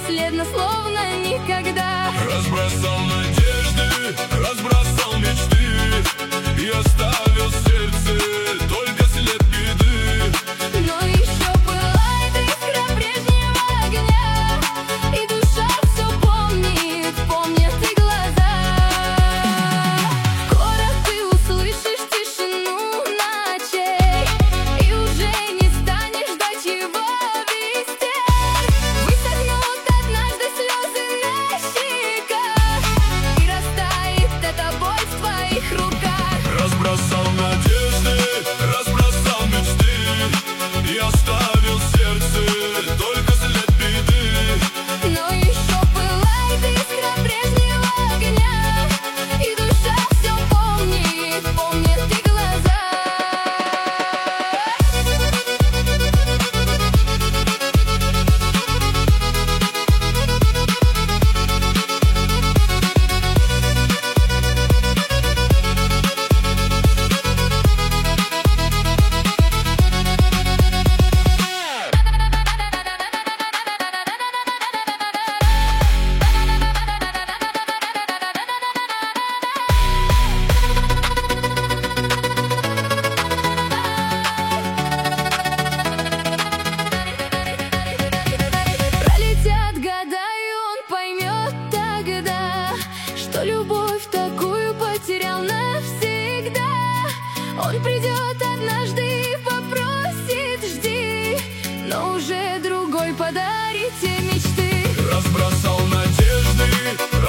бесследно, словно никогда. Разбросал надежды, разбросал мечты и оставил в сердце только след беды. Но еще пылает искра прежнего огня, и душа все помнит, помнят и глаза. Скоро ты услышишь тишину ночей и уже не станешь ждать его вестей. Высохнут однажды слезы на щеках, и растает эта боль в твоих руках. Разбросал надежды, разбросал мечты и оставил в сердце только след беды. Но еще пылает искра прежнего огня, и душа все помнит, помнят и глаза. Пролетят года, и он поймет тогда, что любовь такую потерял навсегда. Он придет однажды и попросит: жди, но уже другой подарит те мечты. Разбросал надежды,